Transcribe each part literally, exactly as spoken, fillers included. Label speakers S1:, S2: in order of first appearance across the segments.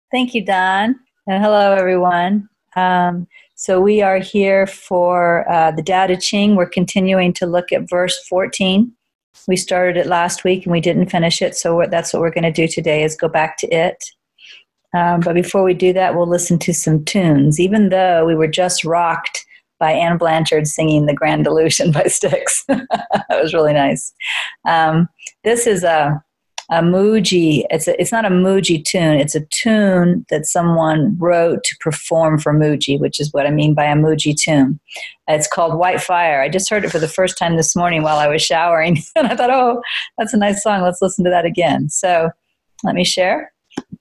S1: Thank you, Don. And hello, everyone. Um, so we are here for uh, the Tao Te Ching. We're continuing to look at verse fourteen. We started it last week and we didn't finish it, so what, that's what we're going to do today is go back to it. Um, but before we do that, we'll listen to some tunes, even though we were just rocked by Anne Blanchard singing The Grand Illusion by Styx. That was really nice. Um, this is a a Mooji, it's a, it's not a Mooji tune, it's a tune that someone wrote to perform for Mooji, which is what I mean by a Mooji tune. It's called White Fire. I just heard it for the first time this morning while I was showering, and I thought, oh, that's a nice song, let's listen to that again. So let me share.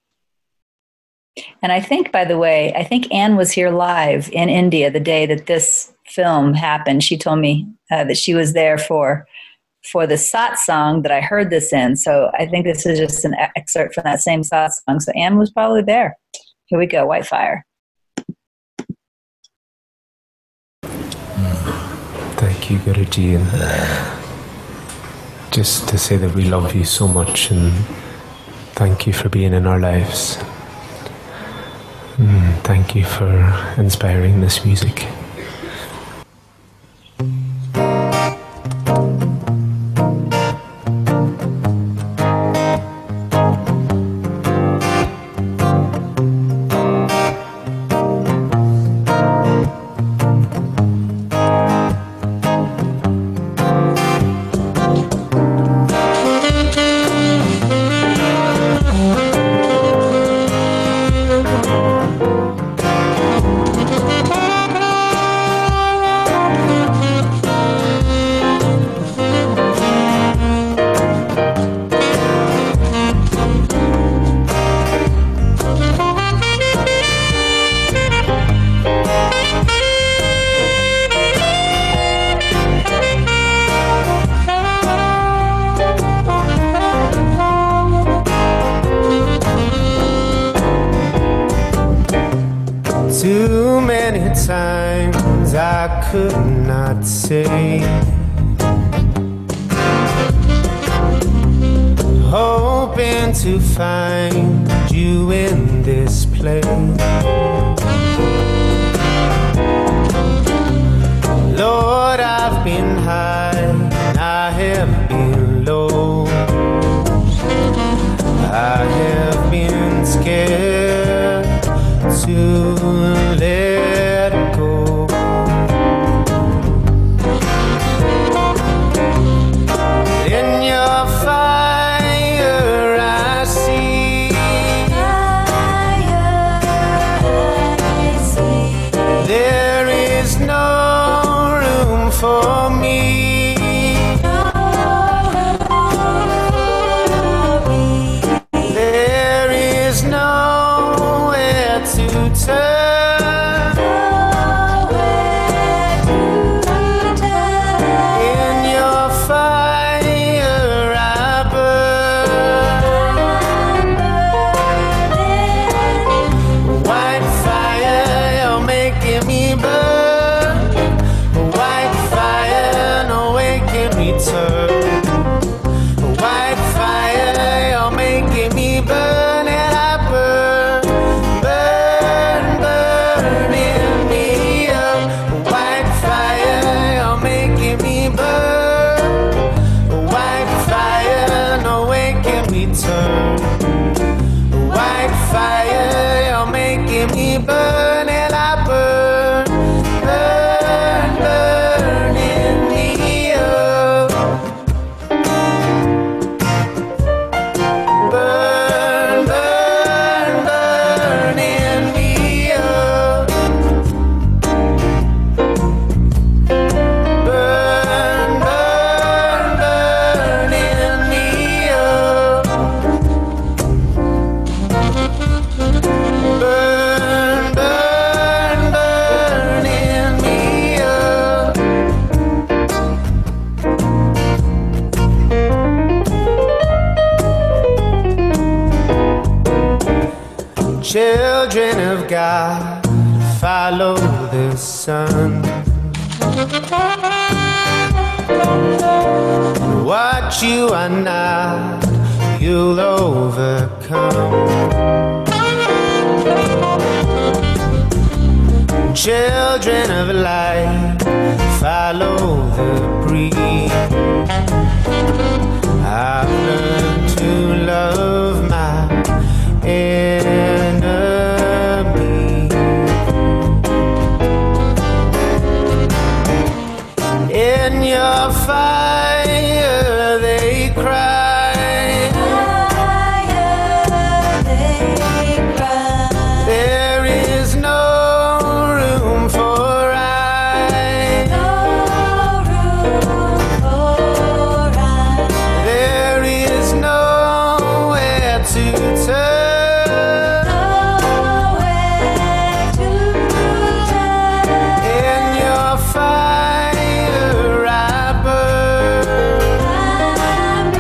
S1: And I think, by the way, I think Anne was here live in India the day that this film happened. She told me uh, that she was there for for the satsang that I heard this in. So I think this is just an excerpt from that same satsang. So Anne was probably there. Here we go, White Fire.
S2: Thank you, Guruji. And just to say that we love you so much and thank you for being in our lives. And thank you for inspiring this music.
S3: Too many times I could not say, hoping to find you in this place. Lord, I've been high, I have been low, I have been scared to let go. In your fire I see, fire I see. There is no room for me, there is nowhere to turn, nowhere to turn. In your fire I burn, white fire, you're making me burn, white fire, no making me turn, white fire, you're making me burn, and I burn, burn, burn in me up. White fire, you're making me burn, white fire, no making me turn, white fire, you're making me burn, and I burn, burn, burn in me up. Burn, burn, burn in me up. Burn, burn, burn in me up. Burn, burn, burn in me up. Children of God, follow the sun. What you are not, you'll overcome. children of light, follow the breeze. I've learned to love my enemy. In your fire they cry,
S1: fire they cry.
S3: There is no room for I,
S1: No room for I.
S3: there is nowhere to turn.
S1: Nowhere to turn.
S3: In your fire I burn.
S1: I'm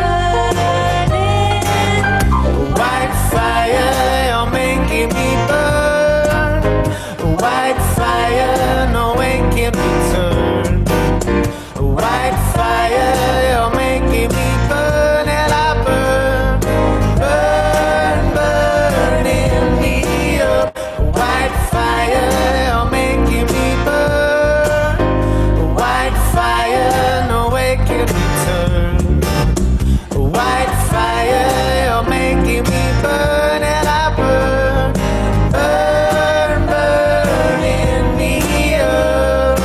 S1: burning.
S3: White fire, you're making me burn. White fire, no way can be turned. White fire, you're making me burn, and I burn, burn, burning me up. White fire, you're making me burn. White fire, no way can be turned. White fire, you're making me burn, and I burn, burn, burning me up.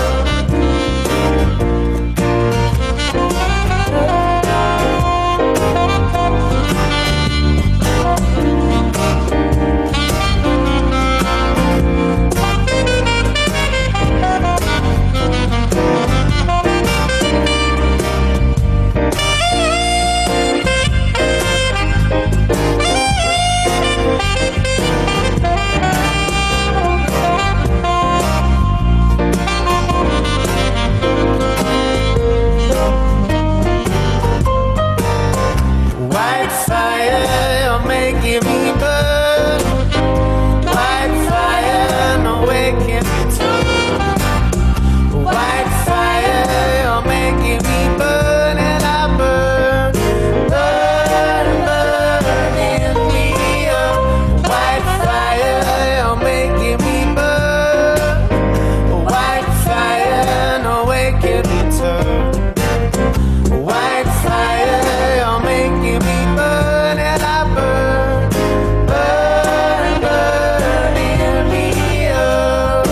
S3: White fire, you're making me burn. White fire, no way can be turned. White fire, you're making me burn, and I burn, burn, burning me up. White fire, you're making me burn. White fire, no way can be turned. White fire, you're making me burn, and I burn, burn, burning me up.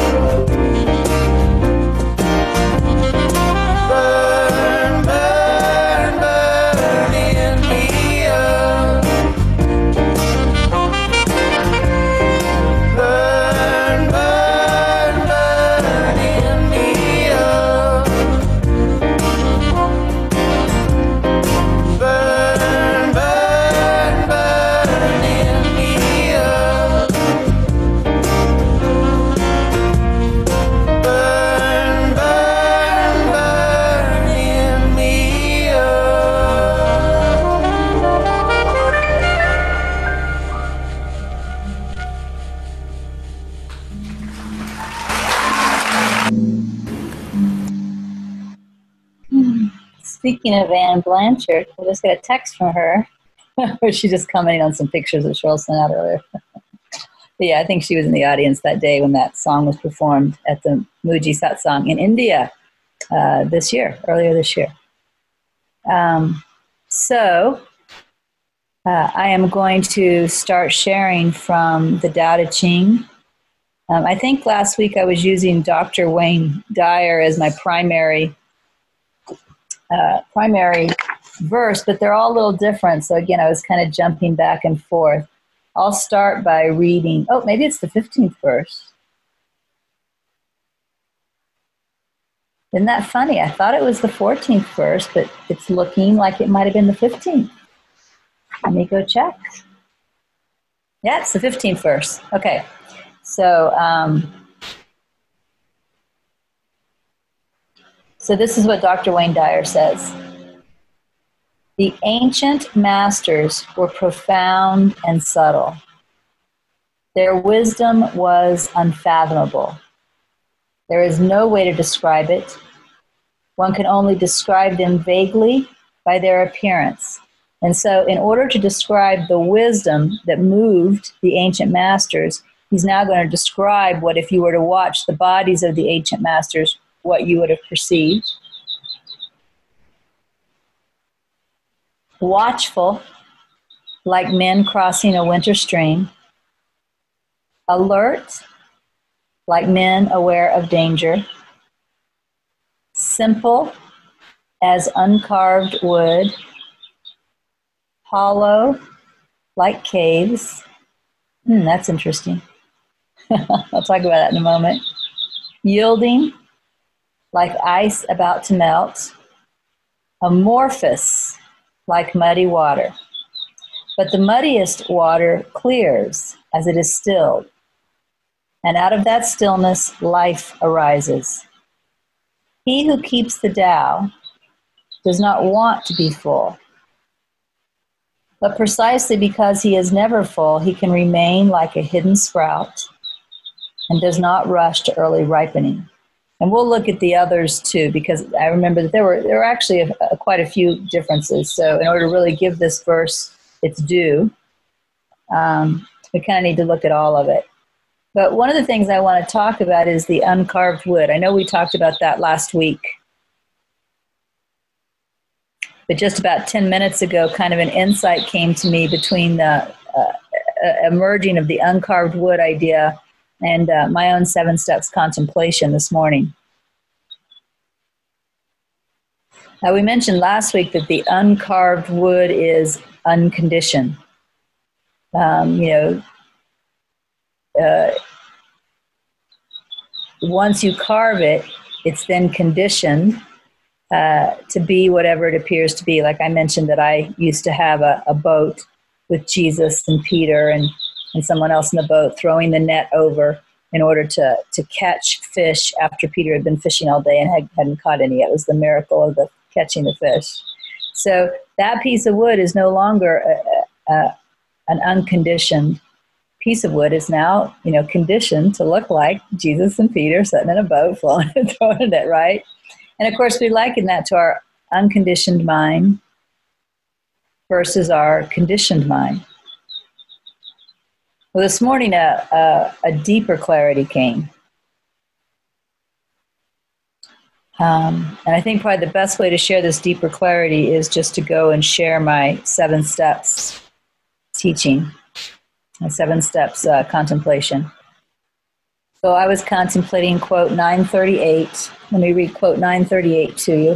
S3: Burn, burn, burning me up. Burn, burn, burning me up. Burn, burn, burning me up. Burn, burn, burning me
S1: Speaking of Anne Blanchard, I just got a text from her where she's just commenting on some pictures that Cheryl sent out earlier. But yeah, I think she was in the audience that day when that song was performed at the Muji Satsang in India uh, this year, earlier this year. Um, so uh, I am going to start sharing from the Tao Te Ching. Um, I think last week I was using Doctor Wayne Dyer as my primary uh, primary verse, but they're all a little different. So again, I was kind of jumping back and forth. I'll start by reading. Oh, maybe it's the fifteenth verse. Isn't that funny? I thought it was the fourteenth verse, but it's looking like it might have been the fifteenth. Let me go check. Yeah, it's the fifteenth verse. Okay. So, um, so this is what Doctor Wayne Dyer says. The ancient masters were profound and subtle. Their wisdom was unfathomable. There is no way to describe it. One can only describe them vaguely by their appearance. And so in order to describe the wisdom that moved the ancient masters, He's now going to describe what, if you were to watch the bodies of the ancient masters, what you would have perceived. Watchful, like men crossing a winter stream. Alert, like men aware of danger. Simple as uncarved wood. Hollow, like caves. Hmm, that's interesting. I'll talk about that in a moment. Yielding, like ice about to melt. Amorphous, like muddy water. But the muddiest water clears as it is stilled. And out of that stillness, life arises. He who keeps the Tao does not want to be full. But precisely because he is never full, he can remain like a hidden sprout and does not rush to early ripening. And we'll look at the others too, because I remember that there were there were actually a, a, quite a few differences. So in order to really give this verse its due, um, we kind of need to look at all of it. But one of the things I want to talk about is the uncarved wood. I know we talked about that last week. But just about ten minutes ago, kind of an insight came to me between the uh, emerging of the uncarved wood idea and uh, my own seven steps contemplation this morning. Now, we mentioned last week that the uncarved wood is unconditioned. Um, you know, uh, once you carve it, it's then conditioned uh, to be whatever it appears to be. Like I mentioned that I used to have a, a boat with Jesus and Peter and, and someone else in the boat throwing the net over in order to, to catch fish after Peter had been fishing all day and had, hadn't caught any. It was the miracle of the catching the fish. So that piece of wood is no longer a, a, an unconditioned piece of wood. Is now, you know, conditioned to look like Jesus and Peter sitting in a boat, flowing and throwing it, right? And of course, we liken that to our unconditioned mind versus our conditioned mind. Well, this morning, a, a, a deeper clarity came. Um, and I think probably the best way to share this deeper clarity is just to go and share my seven steps teaching, my seven steps uh, contemplation. So I was contemplating quote nine thirty-eight. Let me read quote nine thirty-eight to you.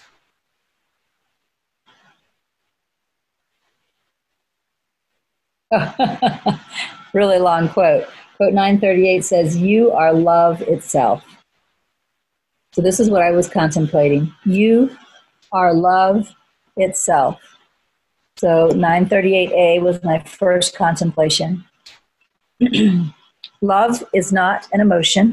S1: Really long quote. Quote nine thirty-eight says, "You are love itself." So this is what I was contemplating. You are love itself. So nine thirty-eight A was my first contemplation. Love is not an emotion.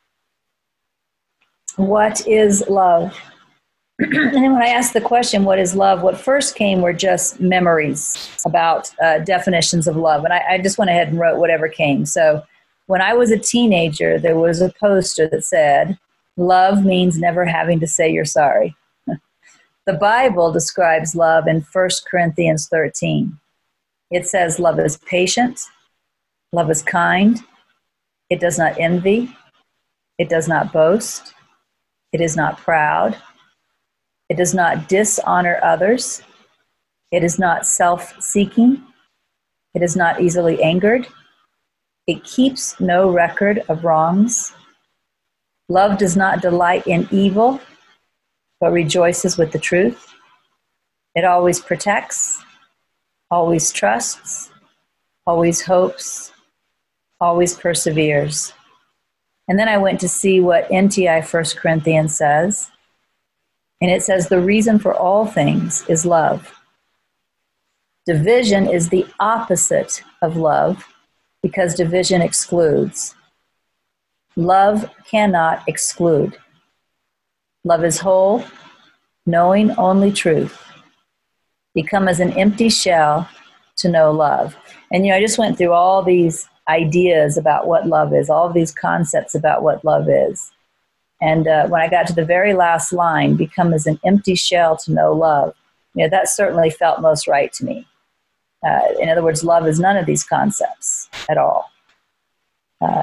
S1: What is love? And then when I asked the question, what is love? What first came were just memories about uh, definitions of love. And I, I just went ahead and wrote whatever came. So when I was a teenager, there was a poster that said, "Love means never having to say you're sorry." The Bible describes love in First Corinthians thirteen. It says love is patient, love is kind, it does not envy, it does not boast, it is not proud, it does not dishonor others, it is not self-seeking, it is not easily angered, it keeps no record of wrongs. Love does not delight in evil, but rejoices with the truth. It always protects, always trusts, always hopes, always perseveres. And then I went to see what N T I First Corinthians says. And it says, the reason for all things is love. Division is the opposite of love because division excludes. Love cannot exclude. Love is whole, knowing only truth. Become as an empty shell to know love. And, you know, I just went through all these ideas about what love is, all of these concepts about what love is. And uh, when I got to the very last line, become as an empty shell to know love, you know, that certainly felt most right to me. Uh, in other words, love is none of these concepts at all.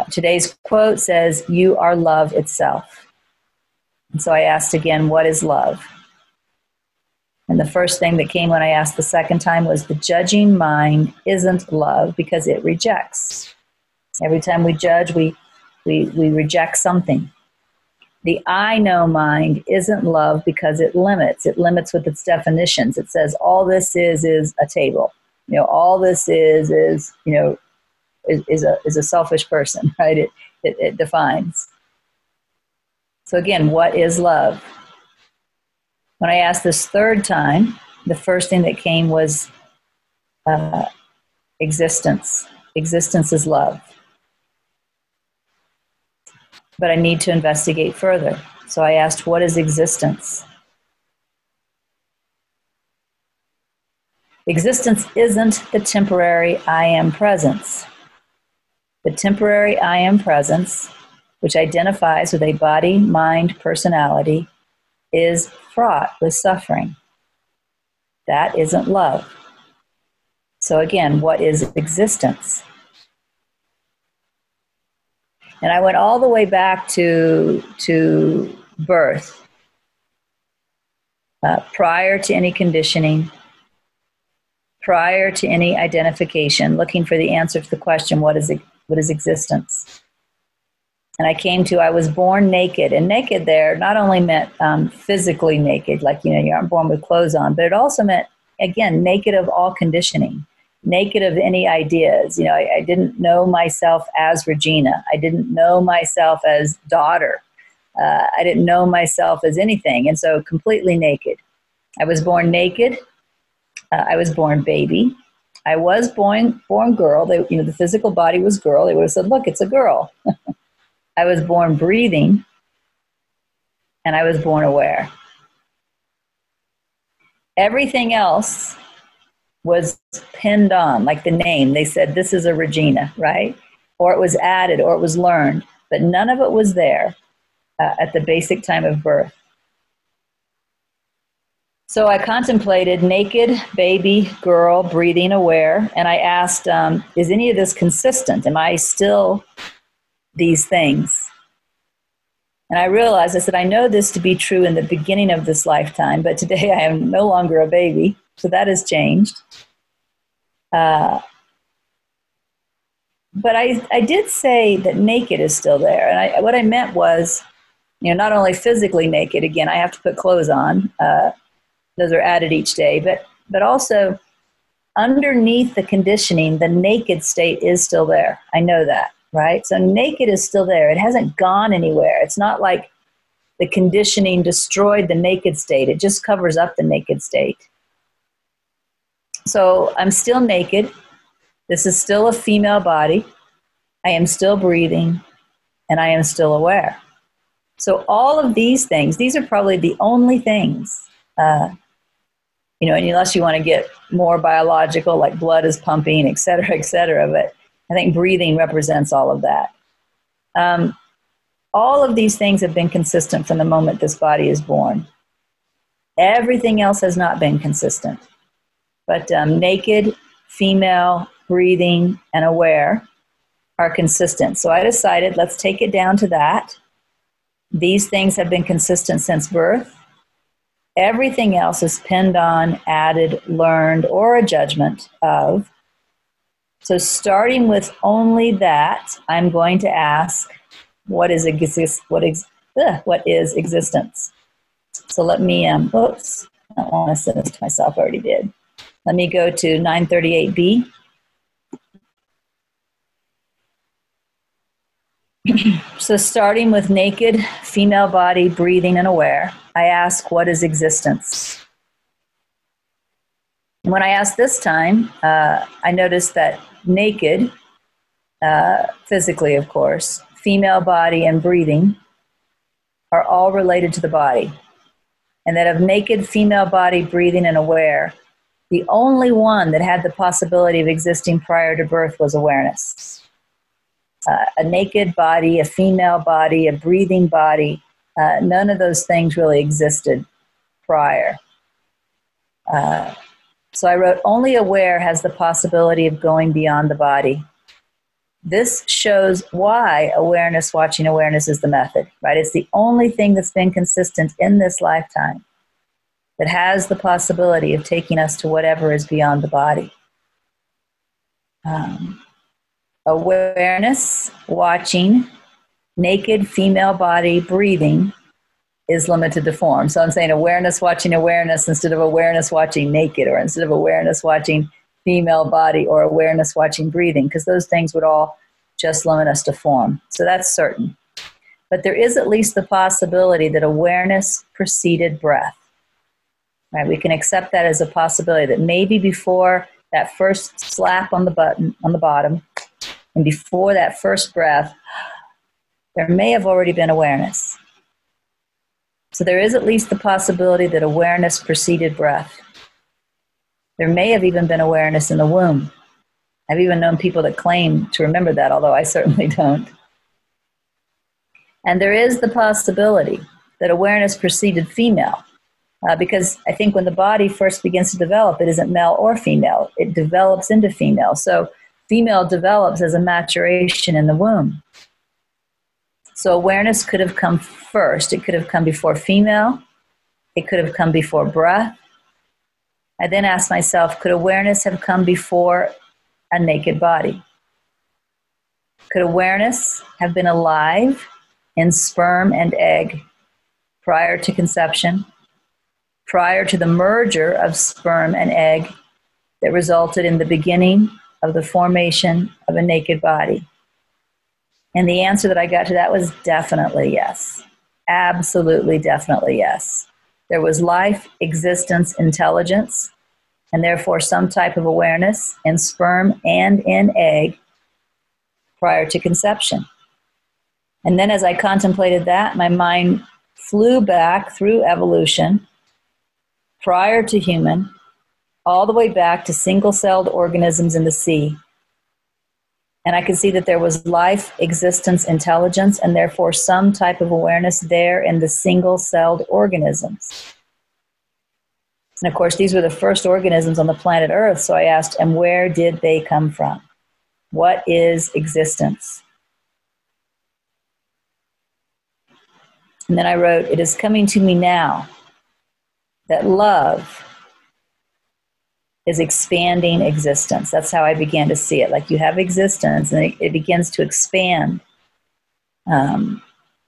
S1: today's quote says, "You are love itself." And so I asked again, what is love? And the first thing that came when I asked the second time was, the judging mind isn't love because it rejects. Every time we judge, we, we, we reject something. The I know mind isn't love because it limits. It limits with its definitions. It says all this is is a table. You know, all this is is, you know, is, is a is a selfish person, right? It, it it defines. So again, what is love? When I asked this third time, the first thing that came was uh, existence. Existence is love. But I need to investigate further. So I asked, what is existence? Existence isn't the temporary I am presence. The temporary I am presence, which identifies with a body, mind, personality, is fraught with suffering. That isn't love. So again, what is existence? And I went all the way back to, to birth, uh, prior to any conditioning, prior to any identification, looking for the answer to the question, what is, what is existence? And I came to, I was born naked. And naked there not only meant um, physically naked, like, you know, you aren't born with clothes on, but it also meant, again, naked of all conditioning, naked of any ideas. You know, I, I didn't know myself as Regina. I didn't know myself as daughter. Uh, I didn't know myself as anything. And so completely naked. I was born naked. Uh, I was born baby. I was born born girl. They, you know, the physical body was girl. They would have said, look, it's a girl. I was born breathing, and I was born aware. Everything else was pinned on, like the name. They said, this is a Regina, right? Or it was added, or it was learned. But none of it was there uh, at the basic time of birth. So I contemplated naked, baby, girl, breathing, aware, and I asked, um, is any of this consistent? Am I still these things? And I realized, I said, I know this to be true in the beginning of this lifetime, but today I am no longer a baby, so that has changed. Uh, but I, I did say that naked is still there, and I, what I meant was, you know, not only physically naked, again, I have to put clothes on, uh, those are added each day, but but also underneath the conditioning, the naked state is still there. I know that, right? So naked is still there. It hasn't gone anywhere. It's not like the conditioning destroyed the naked state. It just covers up the naked state. So I'm still naked. This is still a female body. I am still breathing, and I am still aware. So all of these things, these are probably the only things uh, you know, and unless you want to get more biological, like blood is pumping, et cetera, et cetera. But I think breathing represents all of that. Um, all of these things have been consistent from the moment this body is born. Everything else has not been consistent. But um, naked, female, breathing, and aware are consistent. So I decided, let's take it down to that. These things have been consistent since birth. Everything else is pinned on, added, learned, or a judgment of. So starting with only that, I'm going to ask, what is exist? What is ugh, what is existence? So let me. Um, oops, I don't want to send this to myself. I already did. Let me go to nine thirty-eight B. So starting with naked, female body, breathing, and aware, I ask, what is existence? When I asked this time, uh, I noticed that naked, uh, physically of course, female body and breathing are all related to the body. And that of naked, female body, breathing, and aware, the only one that had the possibility of existing prior to birth was awareness. Uh, a naked body, a female body, a breathing body, uh, none of those things really existed prior. Uh, so I wrote, only aware has the possibility of going beyond the body. This shows why awareness, watching awareness is the method, right? It's the only thing that's been consistent in this lifetime that has the possibility of taking us to whatever is beyond the body. Um, awareness, watching, naked female body breathing is limited to form. So I'm saying awareness, watching awareness instead of awareness, watching naked, or instead of awareness, watching female body, or awareness, watching breathing, because those things would all just limit us to form. So that's certain. But there is at least the possibility that awareness preceded breath. Right? We can accept that as a possibility, that maybe before that first slap on the button on the bottom, and before that first breath, there may have already been awareness. So there is at least the possibility that awareness preceded breath. There may have even been awareness in the womb. I've even known people that claim to remember that, although I certainly don't. And there is the possibility that awareness preceded female, uh, because I think when the body first begins to develop, it isn't male or female. It develops into female. So female develops as a maturation in the womb. So awareness could have come first. It could have come before female. It could have come before breath. I then asked myself, could awareness have come before a naked body? Could awareness have been alive in sperm and egg prior to conception, prior to the merger of sperm and egg that resulted in the beginning of the formation of a naked body? And the answer that I got to that was definitely yes. Absolutely, definitely yes. There was life, existence, intelligence, and therefore some type of awareness in sperm and in egg prior to conception. And then as I contemplated that, my mind flew back through evolution, prior to human, all the way back to single-celled organisms in the sea. And I could see that there was life, existence, intelligence, and therefore some type of awareness there in the single-celled organisms. And of course, these were the first organisms on the planet Earth, so I asked, and where did they come from? What is existence? And then I wrote, it is coming to me now that love is expanding existence. That's how I began to see it. Like you have existence and it, it begins to expand. Um,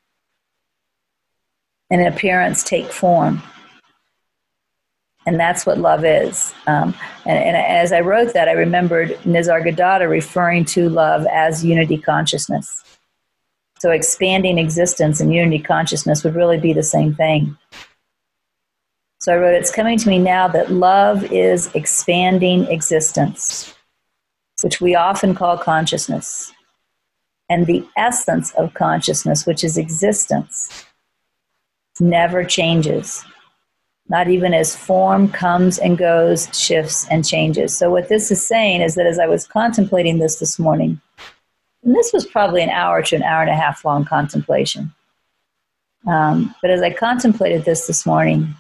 S1: and in appearance take form. And that's what love is. Um, and, and as I wrote that, I remembered Nisargadatta referring to love as unity consciousness. So expanding existence and unity consciousness would really be the same thing. So I wrote, it's coming to me now that love is expanding existence, which we often call consciousness. And the essence of consciousness, which is existence, never changes. Not even as form comes and goes, shifts and changes. So what this is saying is that as I was contemplating this this morning, and this was probably an hour to an hour and a half long contemplation. Um, but as I contemplated this this morning,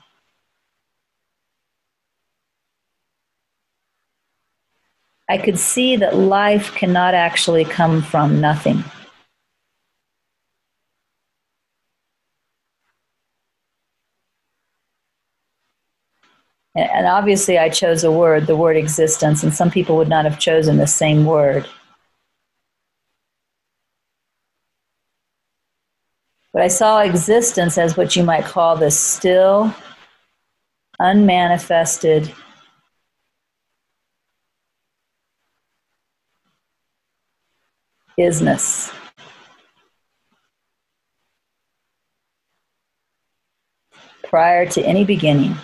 S1: I could see that life cannot actually come from nothing. And obviously I chose a word, the word existence, and some people would not have chosen the same word. But I saw existence as what you might call the still, unmanifested isness. Prior to any beginning.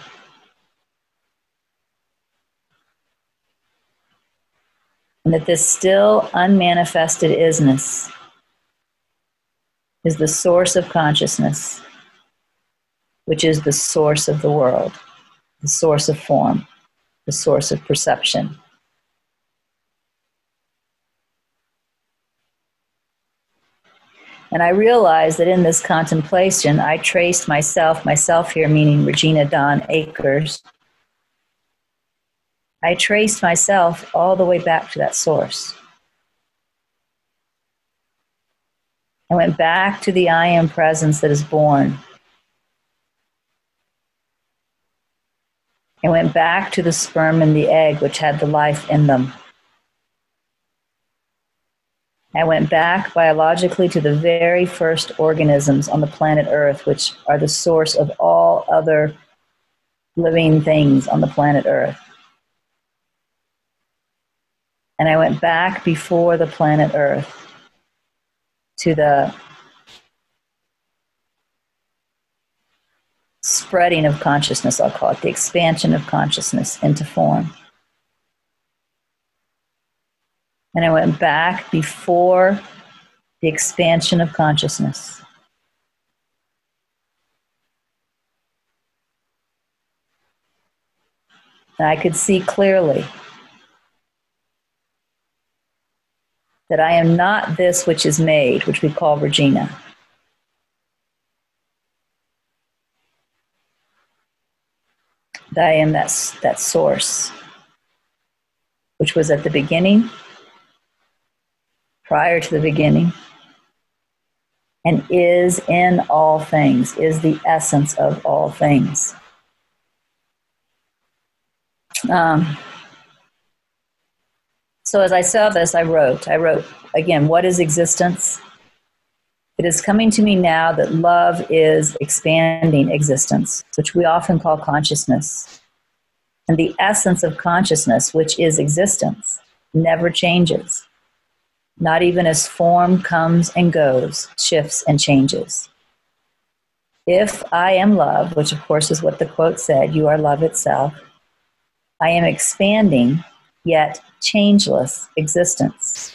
S1: And that this still unmanifested isness is the source of consciousness, which is the source of the world, the source of form, the source of perception. And I realized that in this contemplation, I traced myself, myself here meaning Regina Dawn Akers, I traced myself all the way back to that source. I went back to the I am presence that is born. I went back to the sperm and the egg, which had the life in them. I went back biologically to the very first organisms on the planet Earth, which are the source of all other living things on the planet Earth. And I went back before the planet Earth to the spreading of consciousness, I'll call it, the expansion of consciousness into form. And I went back before the expansion of consciousness. And I could see clearly that I am not this which is made, which we call Regina. That I am that, that source, which was at the beginning, prior to the beginning, and is in all things, is the essence of all things. Um, so as I saw this, I wrote, I wrote, again, what is existence? It is coming to me now that love is expanding existence, which we often call consciousness. And the essence of consciousness, which is existence, never changes. Not even as form comes and goes, shifts and changes. If I am love, which of course is what the quote said, you are love itself, I am expanding, yet changeless existence.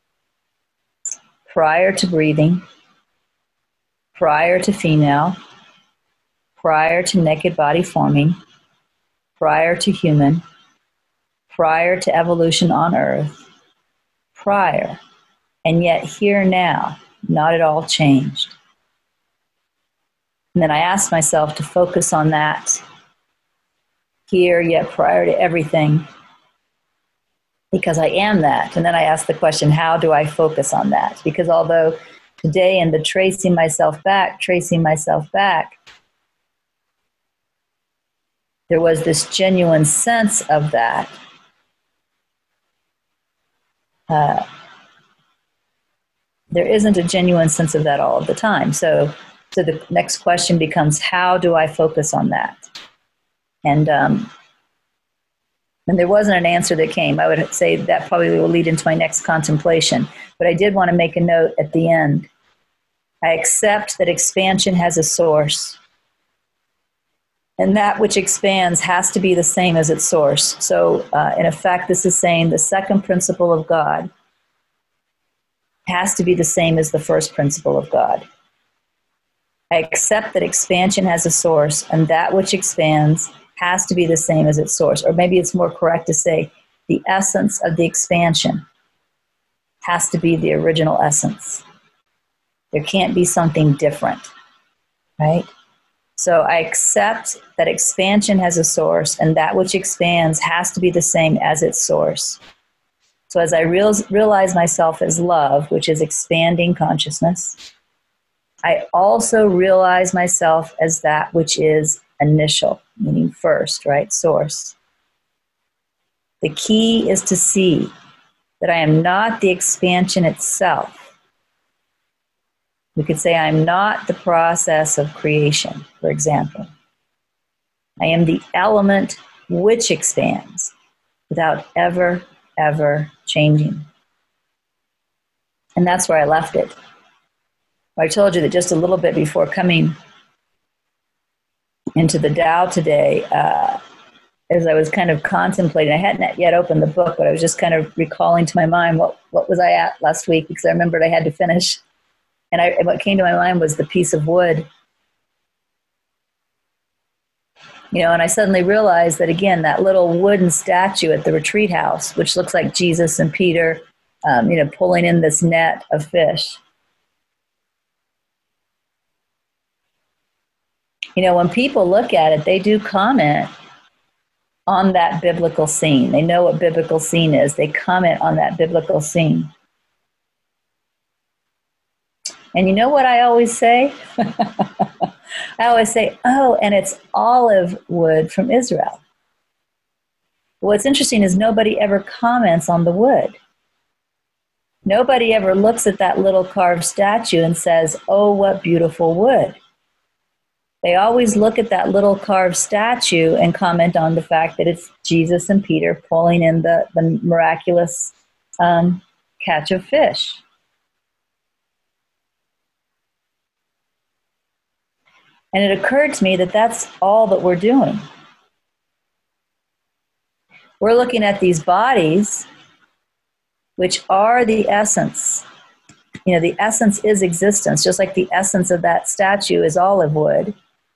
S1: Prior to breathing, prior to female, prior to naked body forming, prior to human, prior to evolution on earth, prior, and yet here now, not at all changed. And then I asked myself to focus on that here, yet prior to everything, because I am that. And then I asked the question, how do I focus on that? Because although today in the tracing myself back, tracing myself back, there was this genuine sense of that. Uh, there isn't a genuine sense of that all of the time. So, so the next question becomes, how do I focus on that? And um, and there wasn't an answer that came. I would say that probably will lead into my next contemplation. But I did want to make a note at the end. I accept that expansion has a source. And that which expands has to be the same as its source. So uh, in effect, this is saying the second principle of God has to be the same as the first principle of God. I accept that expansion has a source, and that which expands has to be the same as its source. Or maybe it's more correct to say the essence of the expansion has to be the original essence. There can't be something different, right? So I accept that expansion has a source, and that which expands has to be the same as its source. So as I real, realize myself as love, which is expanding consciousness, I also realize myself as that which is initial, meaning first, right? Source. The key is to see that I am not the expansion itself. We could say I'm not the process of creation, for example. I am the element which expands without ever, ever changing. And that's where I left it. I told you that just a little bit before coming into the Tao today, uh, as I was kind of contemplating, I hadn't yet opened the book, but I was just kind of recalling to my mind what, what was I at last week, because I remembered I had to finish. And I, what came to my mind was the piece of wood. You know, and I suddenly realized that, again, that little wooden statue at the retreat house, which looks like Jesus and Peter, um, you know, pulling in this net of fish. You know, when people look at it, they do comment on that biblical scene. They know what biblical scene is. They comment on that biblical scene. And you know what I always say? I always say, oh, and it's olive wood from Israel. What's interesting is nobody ever comments on the wood. Nobody ever looks at that little carved statue and says, oh, what beautiful wood. They always look at that little carved statue and comment on the fact that it's Jesus and Peter pulling in the, the miraculous um, catch of fish. And it occurred to me that that's all that we're doing. We're looking at these bodies, which are the essence. You know, the essence is existence, just like the essence of that statue is olive wood.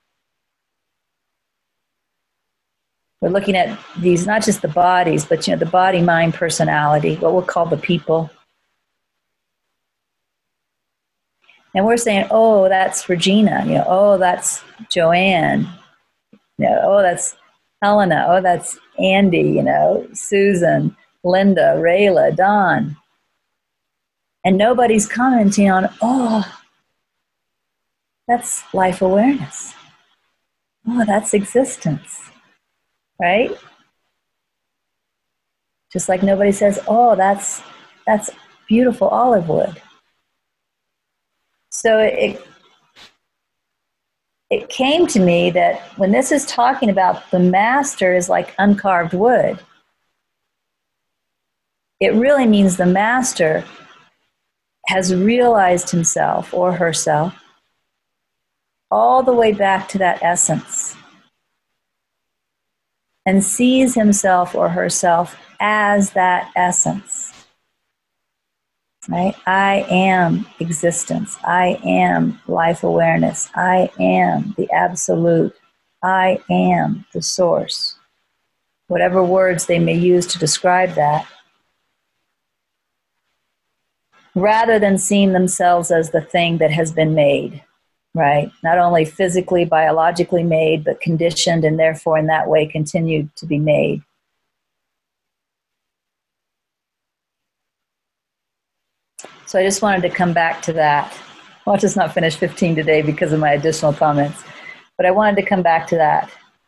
S1: We're looking at these, not just the bodies, but, you know, the body, mind, personality, what we'll call the people. And we're saying, oh, that's Regina, you know, oh, that's Joanne, you know, oh, that's Helena, oh, that's Andy, you know, Susan, Linda, Rayla, Don. And nobody's commenting on, oh, that's life awareness. Oh, that's existence, right? Just like nobody says, oh, that's that's beautiful olive wood. So it it came to me that when this is talking about the master is like uncarved wood, it really means the master has realized himself or herself all the way back to that essence and sees himself or herself as that essence. Right? I am existence. I am life awareness. I am the absolute. I am the source. Whatever words they may use to describe that. Rather than seeing themselves as the thing that has been made, right? Not only physically, biologically made, but conditioned and therefore in that way continued to be made. So I just wanted to come back to that. I'll just not finish fifteen today because of my additional comments, but I wanted to come back to that.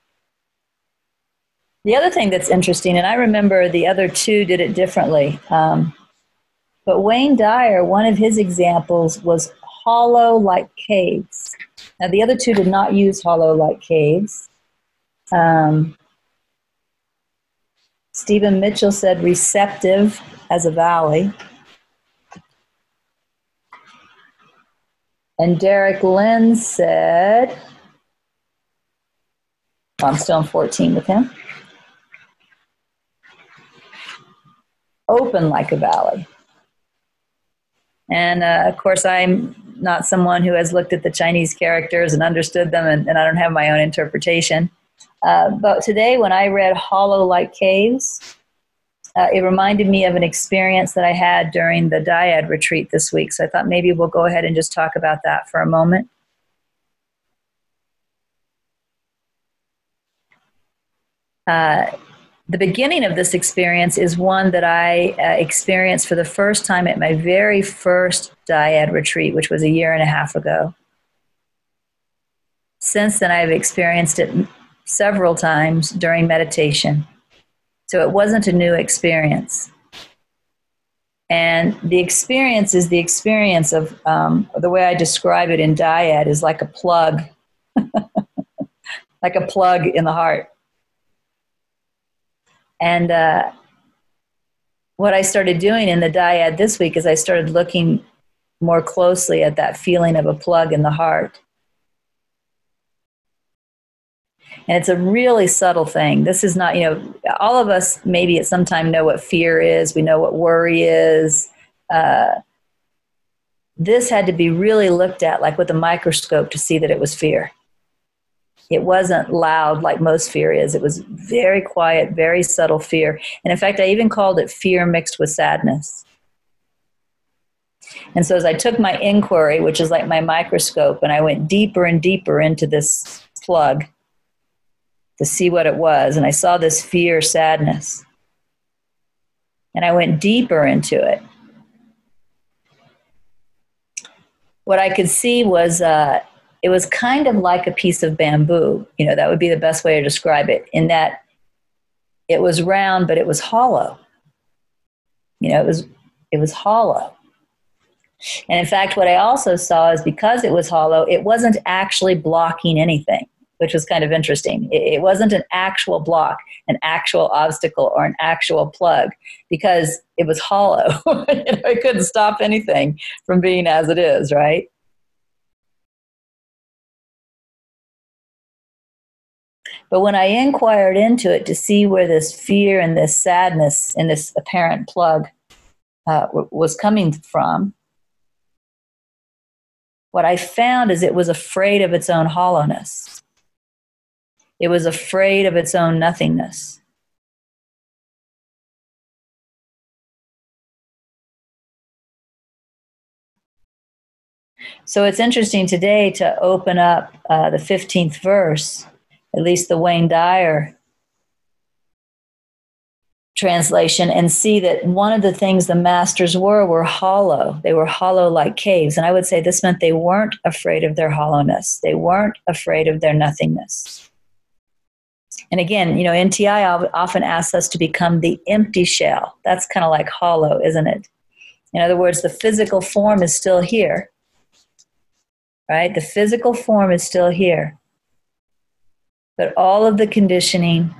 S1: The other thing that's interesting, and I remember the other two did it differently, um, but Wayne Dyer, one of his examples was hollow like caves. Now the other two did not use hollow like caves. Um, Stephen Mitchell said receptive as a valley. And Derek Lynn said, oh, I'm still on fourteen with him, open like a valley. And uh, of course, I'm not someone who has looked at the Chinese characters and understood them, and, and I don't have my own interpretation. Uh, but today, when I read hollow like caves, Uh, it reminded me of an experience that I had during the dyad retreat this week. So I thought maybe we'll go ahead and just talk about that for a moment. Uh, the beginning of this experience is one that I uh, experienced for the first time at my very first dyad retreat, which was a year and a half ago. Since then, I've experienced it several times during meditation. So it wasn't a new experience. And the experience is the experience of, um, the way I describe it in dyad is like a plug, like a plug in the heart. And uh, what I started doing in the dyad this week is I started looking more closely at that feeling of a plug in the heart. And it's a really subtle thing. This is not, you know, all of us maybe at some time know what fear is. We know what worry is. Uh, this had to be really looked at like with a microscope to see that it was fear. It wasn't loud like most fear is. It was very quiet, very subtle fear. And in fact, I even called it fear mixed with sadness. And so as I took my inquiry, which is like my microscope, and I went deeper and deeper into this plug, to see what it was. And I saw this fear, sadness. And I went deeper into it. what I could see was uh, it was kind of like a piece of bamboo. You know, that would be the best way to describe it, in that it was round, but it was hollow. You know, it was it was hollow. And in fact, what I also saw is because it was hollow, it wasn't actually blocking anything, which was kind of interesting. It, it wasn't an actual block, an actual obstacle, or an actual plug, because it was hollow. You know, it couldn't stop anything from being as it is, right? But when I inquired into it to see where this fear and this sadness and this apparent plug uh, w- was coming from, what I found is it was afraid of its own hollowness. It was afraid of its own nothingness. So it's interesting today to open up uh, the fifteenth verse, at least the Wayne Dyer translation, and see that one of the things the masters were were hollow. They were hollow like caves. And I would say this meant they weren't afraid of their hollowness. They weren't afraid of their nothingness. And again, you know, N T I often asks us to become the empty shell. That's kind of like hollow, isn't it? In other words, the physical form is still here, right? The physical form is still here. But all of the conditioning,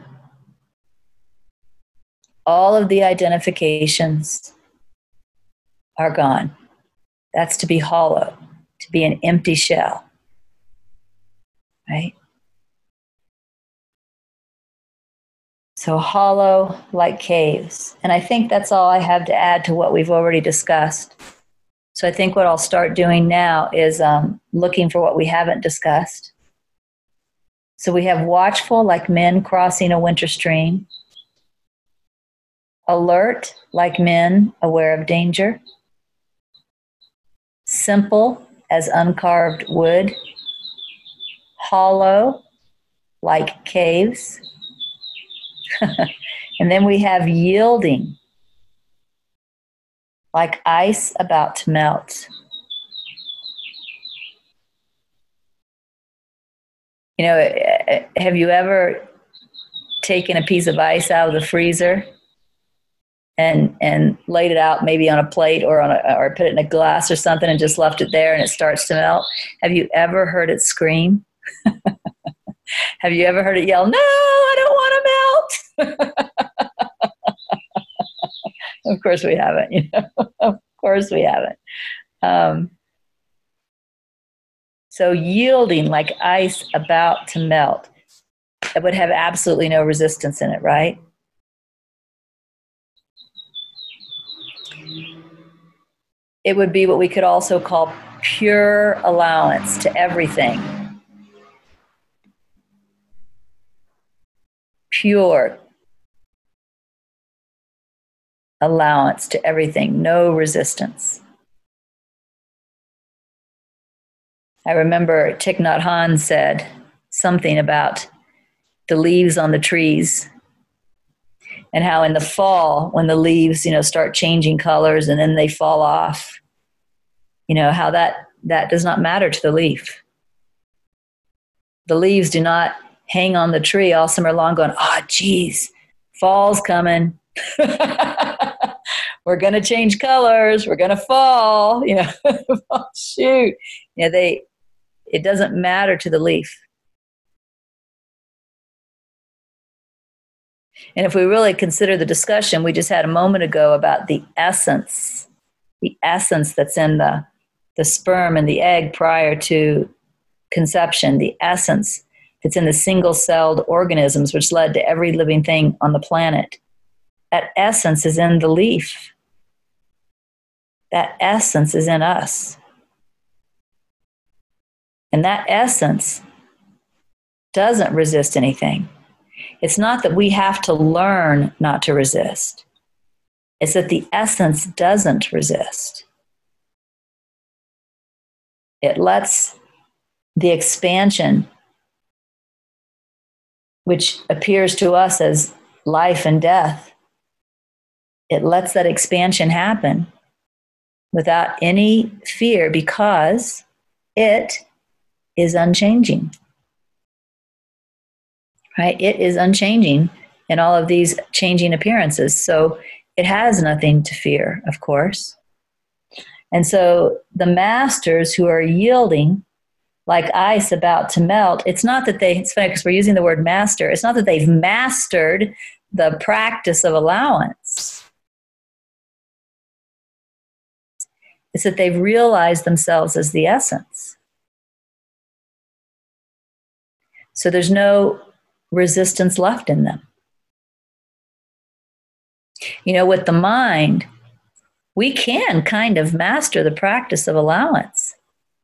S1: all of the identifications are gone. That's to be hollow, to be an empty shell, right? So hollow like caves. And I think that's all I have to add to what we've already discussed. So I think what I'll start doing now is um, looking for what we haven't discussed. So we have watchful like men crossing a winter stream. Alert like men aware of danger. Simple as uncarved wood. Hollow like caves. And then we have yielding like ice about to melt. You know, have you ever taken a piece of ice out of the freezer and and laid it out maybe on a plate or on a, or put it in a glass or something and just left it there and it starts to melt? Have you ever heard it scream? Have you ever heard it yell, "No, I don't want to melt"? Of course we haven't, you know. Of course we haven't. Um, so yielding like ice about to melt. It would have absolutely no resistance in it, right? It would be what we could also call pure allowance to everything. Pure allowance to everything, no resistance. I remember Thich Nhat Hanh said something about the leaves on the trees and how in the fall, when the leaves, you know, start changing colors and then they fall off, you know, how that, that does not matter to the leaf. The leaves do not hang on the tree all summer long going, "Oh, geez, fall's coming. We're going to change colors. We're going to fall." You know, oh, shoot. You know, they, it doesn't matter to the leaf. And if we really consider the discussion we just had a moment ago about the essence, the essence that's in the, the sperm and the egg prior to conception, the essence that's in the single-celled organisms which led to every living thing on the planet, that essence is in the leaf. That essence is in us. And that essence doesn't resist anything. It's not that we have to learn not to resist. It's that the essence doesn't resist. It lets the expansion, which appears to us as life and death, it lets that expansion happen without any fear because it is unchanging. Right? It is unchanging in all of these changing appearances. So it has nothing to fear, of course. And so the masters who are yielding, like ice about to melt, it's not that they, it's funny because we're using the word master, it's not that they've mastered the practice of allowance. It's that they've realized themselves as the essence. So there's no resistance left in them. You know, with the mind, we can kind of master the practice of allowance.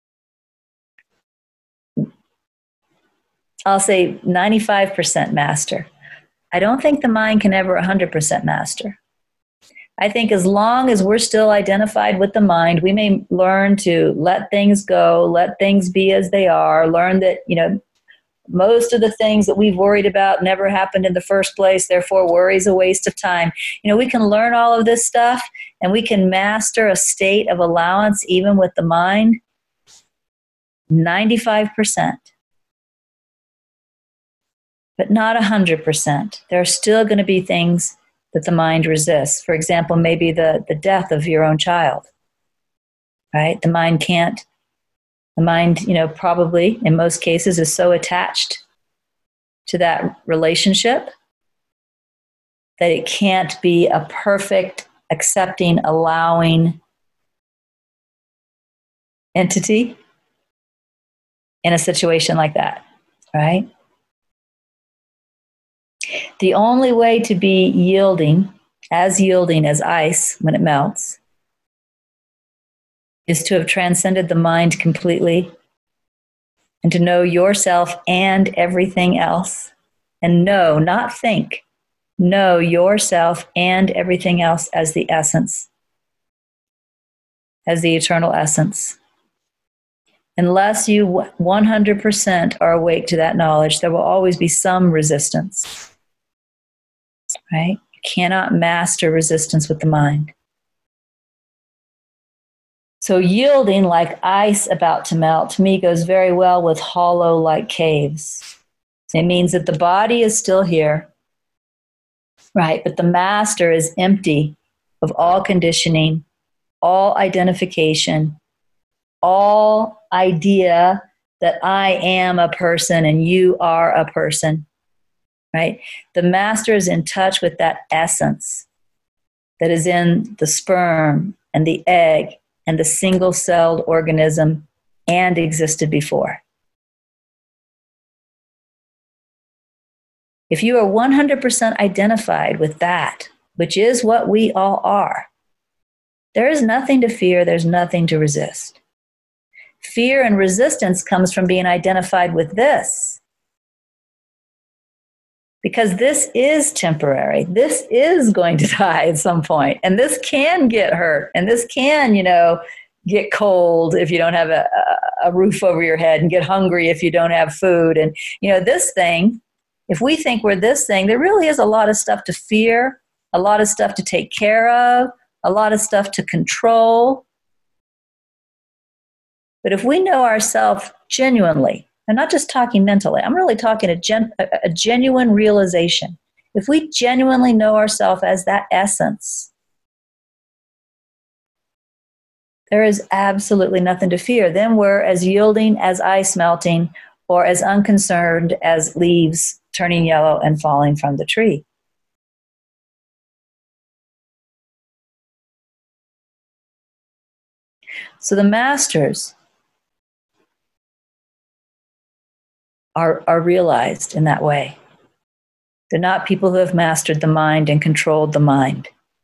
S1: I'll say ninety-five percent master. I don't think the mind can ever one hundred percent master. I think as long as we're still identified with the mind, we may learn to let things go, let things be as they are, learn that, you know, most of the things that we've worried about never happened in the first place, therefore worry is a waste of time. You know, we can learn all of this stuff and we can master a state of allowance even with the mind, ninety-five percent. But not one hundred percent. There are still going to be things that the mind resists. For example, maybe the, the death of your own child, right? The mind can't. The mind, you know, probably in most cases is so attached to that relationship that it can't be a perfect, accepting, allowing entity in a situation like that, right? The only way to be yielding, as yielding as ice when it melts, is to have transcended the mind completely and to know yourself and everything else. And know, not think, know yourself and everything else as the essence, as the eternal essence. Unless you one hundred percent are awake to that knowledge, there will always be some resistance. Right? You cannot master resistance with the mind. So yielding like ice about to melt, to me, goes very well with hollow like caves. It means that the body is still here, right? But the master is empty of all conditioning, all identification, all idea that I am a person and you are a person. Right? The master is in touch with that essence that is in the sperm and the egg and the single-celled organism and existed before. If you are one hundred percent identified with that, which is what we all are, there is nothing to fear, there's nothing to resist. Fear and resistance comes from being identified with this. Because this is temporary. This is going to die at some point. And this can get hurt. And this can, you know, get cold if you don't have a, a roof over your head and get hungry if you don't have food. And, you know, this thing, if we think we're this thing, there really is a lot of stuff to fear, a lot of stuff to take care of, a lot of stuff to control. But if we know ourselves genuinely, I'm not just talking mentally. I'm really talking a, gen, a, a genuine realization. If we genuinely know ourselves as that essence, there is absolutely nothing to fear. Then we're as yielding as ice melting or as unconcerned as leaves turning yellow and falling from the tree. So the masters Are, are realized in that way. They're not people who have mastered the mind and controlled the mind.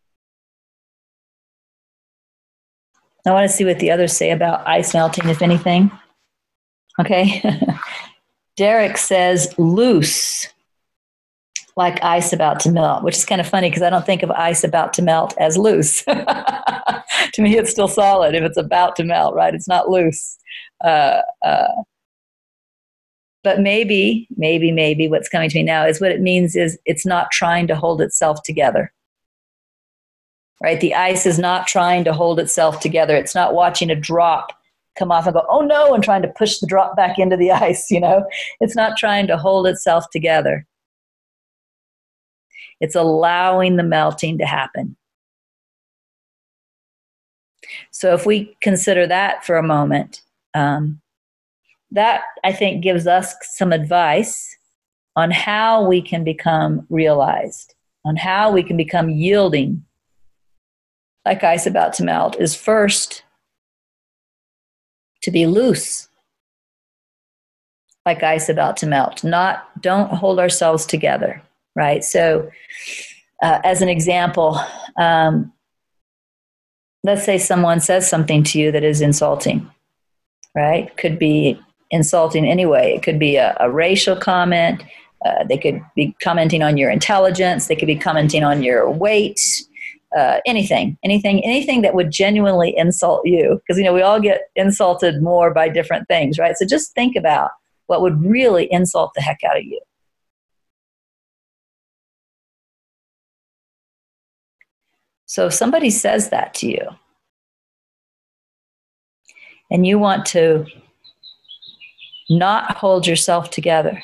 S1: I want to see what the others say about ice melting, if anything. Okay. Derek says loose, like ice about to melt, which is kind of funny because I don't think of ice about to melt as loose. To me, it's still solid if it's about to melt, right? It's not loose. Uh, uh, But maybe, maybe, maybe what's coming to me now is what it means is it's not trying to hold itself together. right? The ice is not trying to hold itself together. It's not watching a drop come off and go, oh no, and trying to push the drop back into the ice, you know? It's not trying to hold itself together. It's allowing the melting to happen. So if we consider that for a moment, um, that I think gives us some advice on how we can become realized, on how we can become yielding, like ice about to melt, is first to be loose, like ice about to melt. Not, don't hold ourselves together, right? So uh, as an example, um, let's say someone says something to you that is insulting, right? Could be insulting anyway. It could be a, a racial comment. Uh, they could be commenting on your intelligence. They could be commenting on your weight. Uh, anything, anything, anything that would genuinely insult you. Because, you know, we all get insulted more by different things, right? So just think about what would really insult the heck out of you. So if somebody says that to you, and you want to not hold yourself together,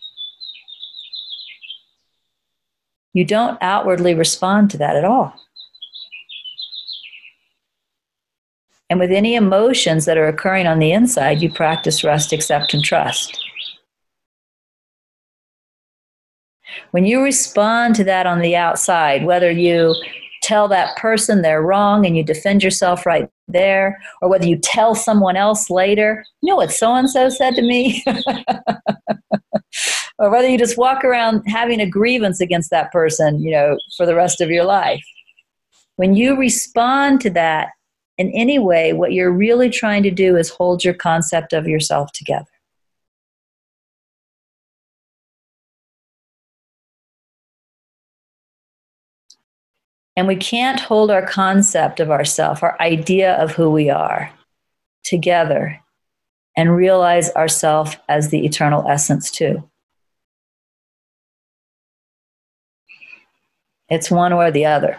S1: you don't outwardly respond to that at all. And with any emotions that are occurring on the inside, you practice rest, accept, and trust. When you respond to that on the outside, whether you tell that person they're wrong and you defend yourself right there, or whether you tell someone else later, you know what so-and-so said to me? Or whether you just walk around having a grievance against that person, you know, for the rest of your life. When you respond to that in any way, what you're really trying to do is hold your concept of yourself together. And we can't hold our concept of ourself, our idea of who we are, together and realize ourself as the eternal essence too. It's one or the other.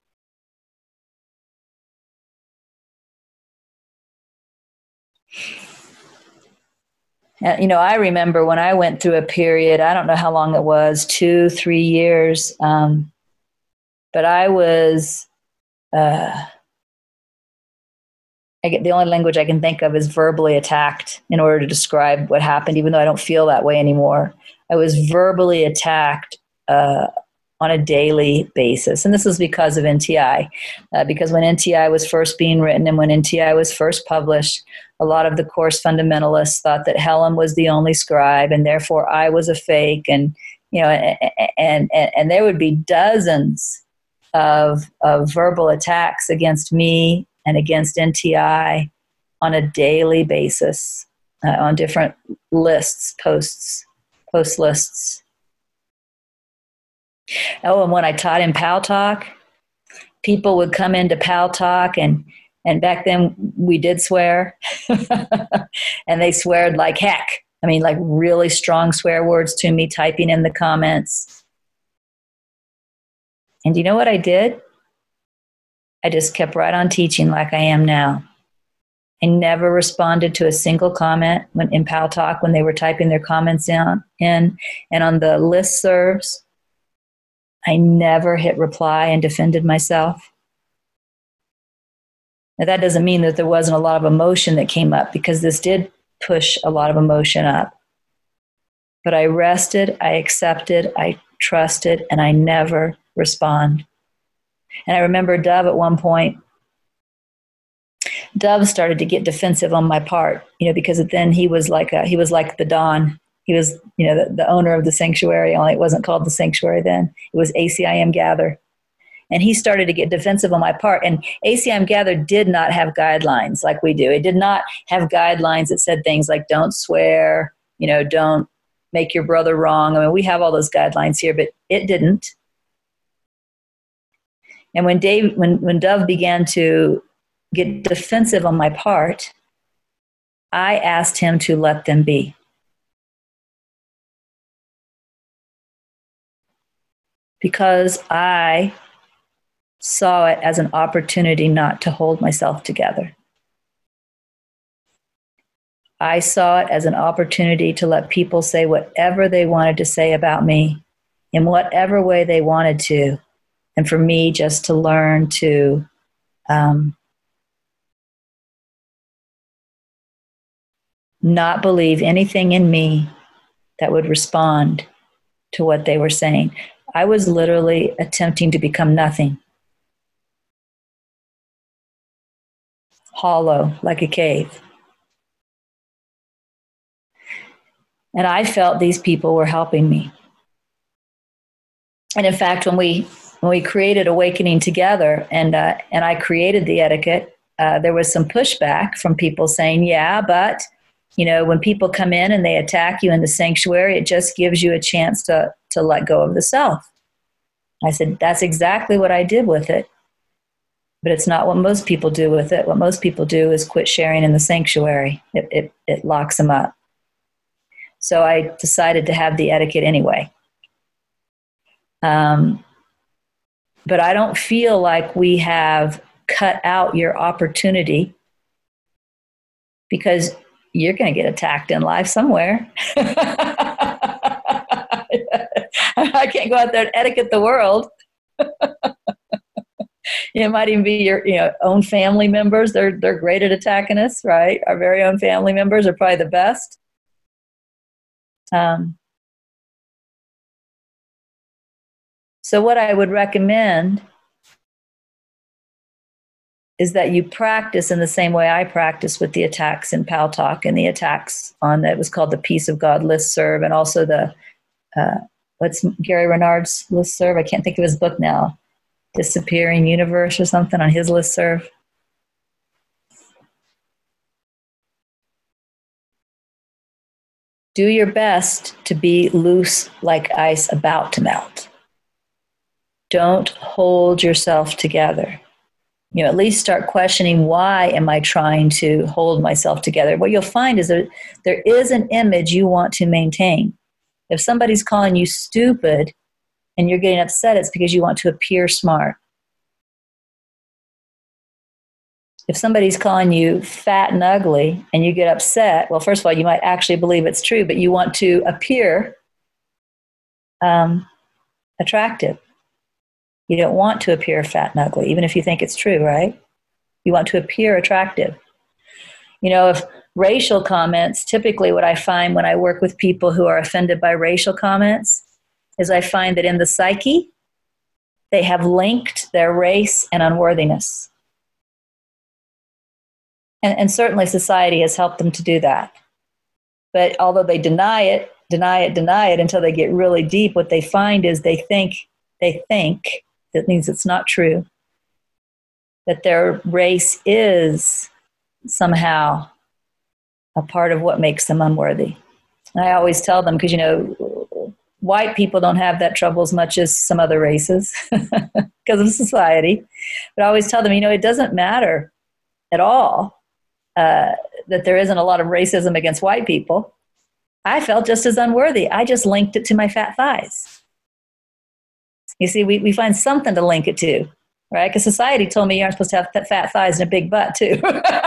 S1: And, you know, I remember when I went through a period, I don't know how long it was, two, three years, um, but I was, uh, I get, the only language I can think of is verbally attacked in order to describe what happened, even though I don't feel that way anymore. I was verbally attacked uh, on a daily basis. And this was because of N T I. Uh, because when N T I was first being written and when N T I was first published, a lot of the Course fundamentalists thought that Helen was the only scribe and therefore I was a fake. And, you know, and, and, and there would be dozens of, of verbal attacks against me and against N T I on a daily basis, uh, on different lists, posts, post lists. Oh, and when I taught in Pal Talk, people would come into Pal Talk, and, and back then we did swear, and they sweared like heck. I mean, like really strong swear words to me, typing in the comments. And do you know what I did? I just kept right on teaching like I am now. I never responded to a single comment when in Pal Talk when they were typing their comments in, in and on the listservs. I never hit reply and defended myself. Now, that doesn't mean that there wasn't a lot of emotion that came up, because this did push a lot of emotion up. But I rested, I accepted, I trusted, and I never respond. And I remember Dove at one point, Dove started to get defensive on my part, you know, because then he was like a, he was like the Don. He was, you know, the, the owner of the sanctuary, only it wasn't called the sanctuary then. It was A C I M Gather. And he started to get defensive on my part. And A C I M Gather did not have guidelines like we do. It did not have guidelines that said things like don't swear, you know, don't make your brother wrong. I mean, we have all those guidelines here, but it didn't. And when Dave, when, when Dove began to get defensive on my part, I asked him to let them be. Because I saw it as an opportunity not to hold myself together. I saw it as an opportunity to let people say whatever they wanted to say about me in whatever way they wanted to. And for me, just to learn to um, not believe anything in me that would respond to what they were saying. I was literally attempting to become nothing. Hollow, like a cave. And I felt these people were helping me. And in fact, when we when we created Awakening together, and uh, and I created the etiquette, uh, there was some pushback from people saying, "Yeah, but you know, when people come in and they attack you in the sanctuary, it just gives you a chance to to let go of the self." I said, "That's exactly what I did with it, but it's not what most people do with it. What most people do is quit sharing in the sanctuary. It it, it locks them up." So I decided to have the etiquette anyway. Um, but I don't feel like we have cut out your opportunity, because you're going to get attacked in life somewhere. I can't go out there and etiquette the world. It might even be your you know, own family members. They're, they're great at attacking us, right? Our very own family members are probably the best. Um, so what I would recommend is that you practice in the same way I practice with the attacks in Pal Talk and the attacks on that was called the Peace of God listserv, and also the, uh, what's Gary Renard's listserv? I can't think of his book now. Disappearing Universe or something on his listserv. Do your best to be loose like ice about to melt. Don't hold yourself together. You know, at least start questioning, why am I trying to hold myself together? What you'll find is that there is an image you want to maintain. If somebody's calling you stupid and you're getting upset, it's because you want to appear smart. If somebody's calling you fat and ugly and you get upset, well, first of all, you might actually believe it's true, but you want to appear um, attractive. You don't want to appear fat and ugly, even if you think it's true, right? You want to appear attractive. You know, if racial comments, typically what I find when I work with people who are offended by racial comments is I find that in the psyche, they have linked their race and unworthiness. And, and certainly society has helped them to do that. But although they deny it, deny it, deny it until they get really deep, what they find is they think, they think, that means it's not true, that their race is somehow a part of what makes them unworthy. And I always tell them, because, you know, white people don't have that trouble as much as some other races because of society. But I always tell them, you know, it doesn't matter at all uh, that there isn't a lot of racism against white people. I felt just as unworthy. I just linked it to my fat thighs. You see, we, we find something to link it to, right? Because society told me you aren't supposed to have fat thighs and a big butt, too.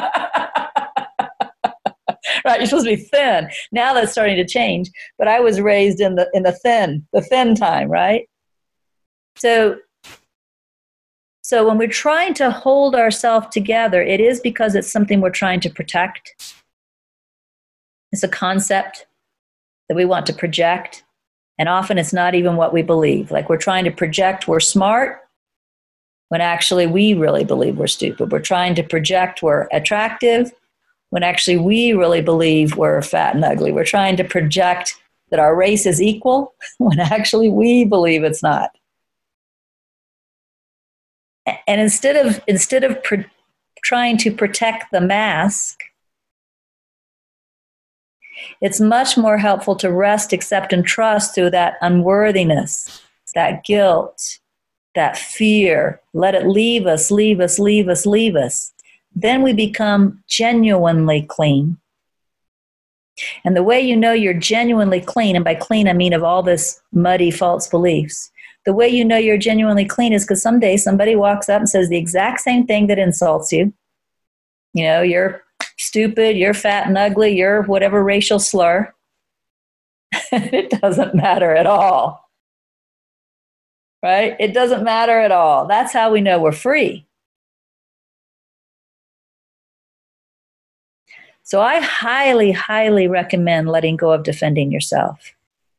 S1: Right? You're supposed to be thin. Now that's starting to change. But I was raised in the in the thin, the thin time, right? So, so when we're trying to hold ourselves together, it is because it's something we're trying to protect. It's a concept that we want to project. And often it's not even what we believe. Like we're trying to project we're smart when actually we really believe we're stupid. We're trying to project we're attractive when actually we really believe we're fat and ugly. We're trying to project that our race is equal when actually we believe it's not. And instead of instead of pro- trying to protect the mask, it's much more helpful to rest, accept, and trust through that unworthiness, that guilt, that fear. Let it leave us, leave us, leave us, leave us. Then we become genuinely clean. And the way you know you're genuinely clean, and by clean I mean of all this muddy false beliefs, The way you know you're genuinely clean is because someday somebody walks up and says the exact same thing that insults you. You know, you're stupid, you're fat and ugly, you're whatever racial slur. It doesn't matter at all. Right? It doesn't matter at all. That's how we know we're free. So I highly, highly recommend letting go of defending yourself.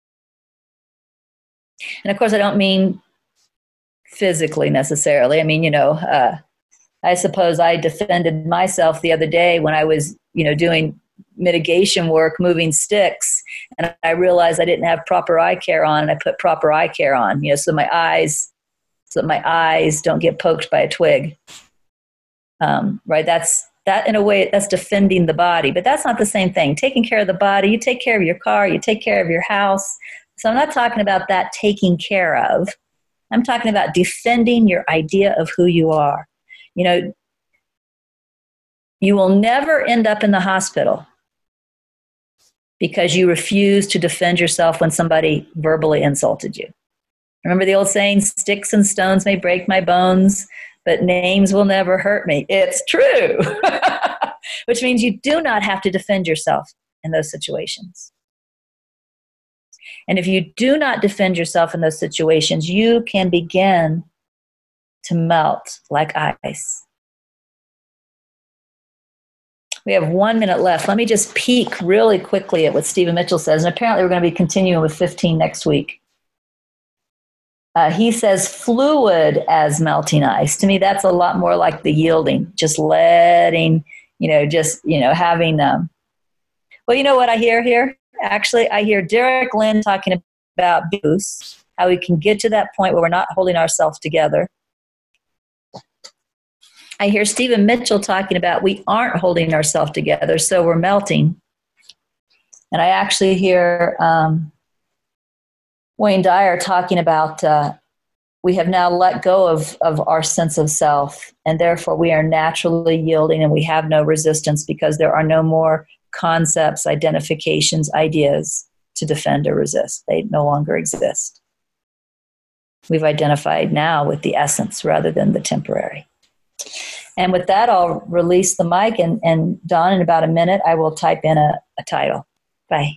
S1: And of course, I don't mean physically necessarily. I mean, you know, uh, I suppose I defended myself the other day when I was, you know, doing mitigation work, moving sticks, and I realized I didn't have proper eye care on, and I put proper eye care on, you know, so my eyes, so that my eyes don't get poked by a twig. Um, right? That's that in a way, that's defending the body, but that's not the same thing. Taking care of the body, you take care of your car, you take care of your house. So I'm not talking about that taking care of. I'm talking about defending your idea of who you are. You know, you will never end up in the hospital because you refuse to defend yourself when somebody verbally insulted you. Remember the old saying, sticks and stones may break my bones, but names will never hurt me. It's true. Which means you do not have to defend yourself in those situations. And if you do not defend yourself in those situations, you can begin to melt like ice. We have one minute left. Let me just peek really quickly at what Stephen Mitchell says. And apparently we're going to be continuing with fifteen next week. Uh, he says fluid as melting ice. To me, that's a lot more like the yielding, just letting, you know, just, you know, having, um, well, you know what I hear here? Actually, I hear Derek Lynn talking about boost, how we can get to that point where we're not holding ourselves together. I hear Stephen Mitchell talking about we aren't holding ourselves together, so we're melting. And I actually hear um, Wayne Dyer talking about uh, we have now let go of, of our sense of self, and therefore we are naturally yielding and we have no resistance because there are no more concepts, identifications, ideas to defend or resist. They no longer exist. We've identified now with the essence rather than the temporary. And with that, I'll release the mic, and, and Don, in about a minute, I will type in a, a title. Bye.